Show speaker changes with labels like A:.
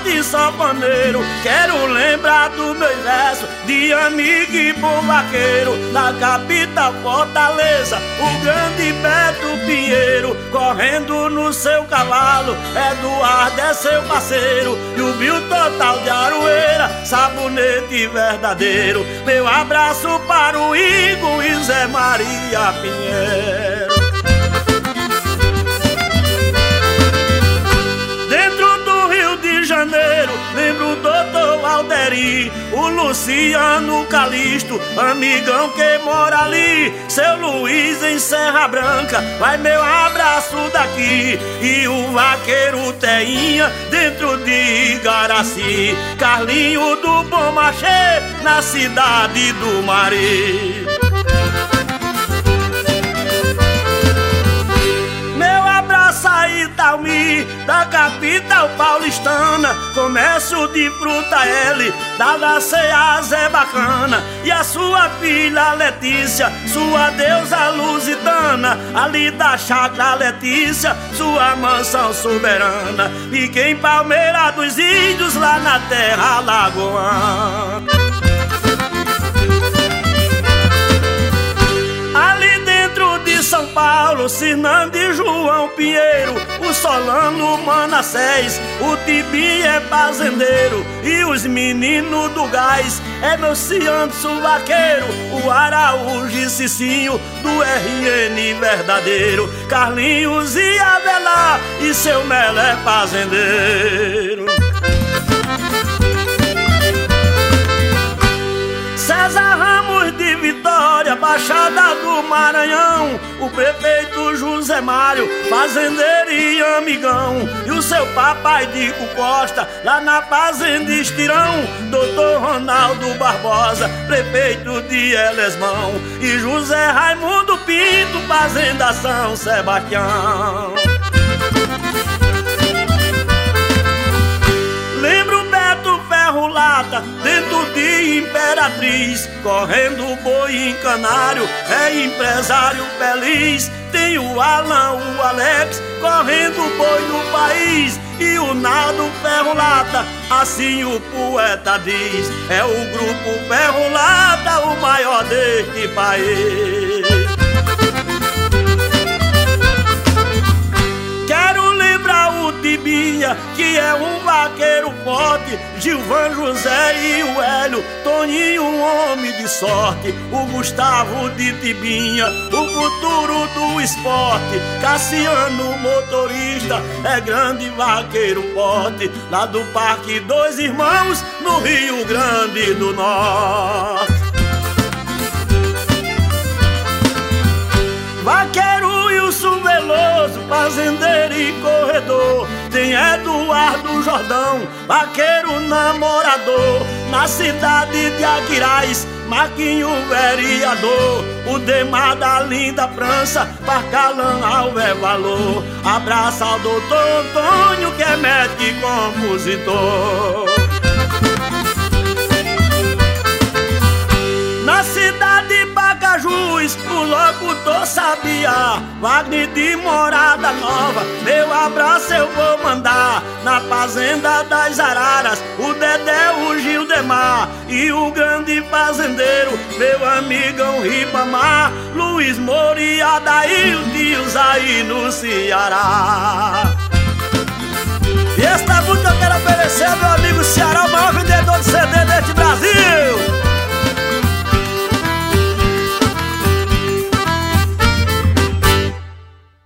A: de sanfoneiro. Quero lembrar do meu verso de amigo e bom vaqueiro. Na capital Fortaleza, o grande Beto Pinheiro, correndo no seu cavalo, Eduardo é seu parceiro. E o Bio Total de Aroeira, sabonete verdadeiro. Meu abraço para o Igor e Zé Maria Pinheiro. Lembro o doutor Alderi, o Luciano Calixto, amigão que mora ali, seu Luiz em Serra Branca, vai meu abraço daqui. E o vaqueiro Teinha, dentro de Igaraci, Carlinho do Bom Machê, na cidade do Mari. Açaí Talmi, da capital paulistana, comércio de fruta L, da Ceasa é bacana. E a sua filha Letícia, sua deusa lusitana, ali da chácara Letícia, sua mansão soberana. Fica em Palmeira dos Índios, lá na terra alagoana. São Paulo, Cirnando e João Pinheiro, o Solano Manassés, o Tibi é fazendeiro, e os meninos do gás é meu Cianço vaqueiro, o Araújo e Cicinho do RN verdadeiro, Carlinhos e Avelar e seu Melo é fazendeiro. César Ramos de Vitória, Baixada do Maranhão, o prefeito José Mário, fazendeiro e amigão. E o seu papai Dico Costa, lá na fazenda Estirão, doutor Ronaldo Barbosa, prefeito de Elesmão. E José Raimundo Pinto, fazenda São Sebastião. Lembro Beto Ferro Lata, dentro de Imperatriz, correndo boi em Canário, é empresário feliz. Tem o Alan, o Alex, correndo boi no país. E o Naldo Ferro Lata, assim o poeta diz, é o grupo Ferro Lata, o maior deste país. Quero lembrar o Tibinha, que é um vaqueiro forte, Gilvan José e o Hélio, Toninho, um homem de sorte, o Gustavo de Tibinha, o futuro do esporte, Cassiano, motorista, é grande vaqueiro forte, lá do Parque Dois Irmãos, no Rio Grande do Norte. Vaqueiro Wilson Veloso, fazendeiro e corredor. Tem Eduardo Jordão, vaqueiro namorador. Na cidade de Aquiraz, Marquinho vereador. O Demar da linda França, Parcalan Alver Valor. Abraça ao doutor Antônio, que é médico e compositor. Na cidade de Pacajus, o locutor Sabiá, Wagner de Morada Nova, meu abraço eu vou mandar. Na fazenda das Araras, o Dedé, o Gildemar e o grande fazendeiro, meu amigão Ribamar, Luiz Moura e Adair, tios aí no Ceará. E esta música eu quero